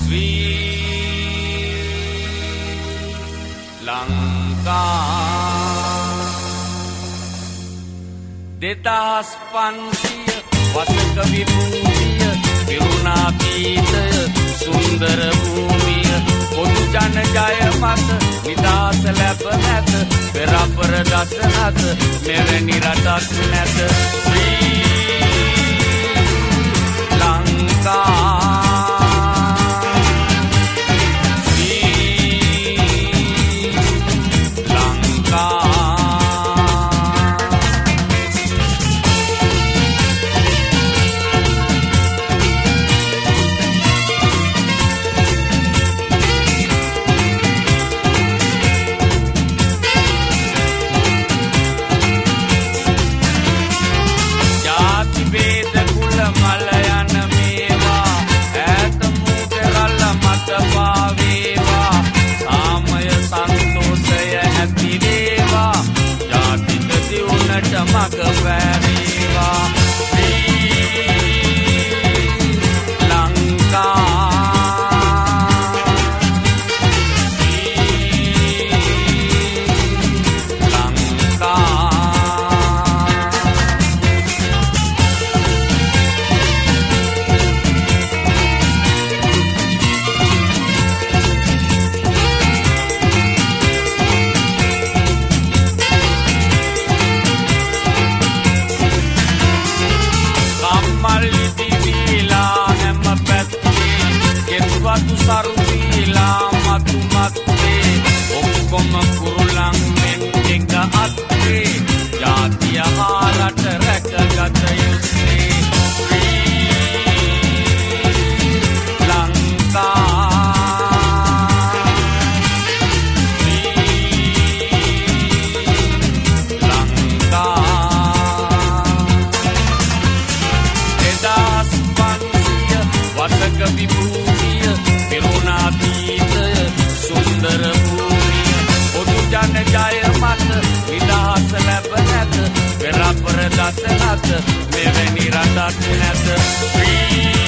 දෙදහස් 500 වසක විභූතිය විරුණා පීඨය සුන්දර භූමිය පොදු ජන ජය මත නිදාස ලැබ නැත පෙර අපර දස නැත මෙවැනි රටක් නැත ශ්‍රී ලංකා මග වැරීවා සරුවීලා මතු මත්තේ ඔක්කොම කුරුලන් මෙන් එක අත්තේ ජාතිය හා රට රැකගත යුත්තේ සුන්දර භූමිය පොදු ජන ජය මත නිදහස ලැබ නැත පෙර අපර දස නැත මෙවැනි රටක් නැත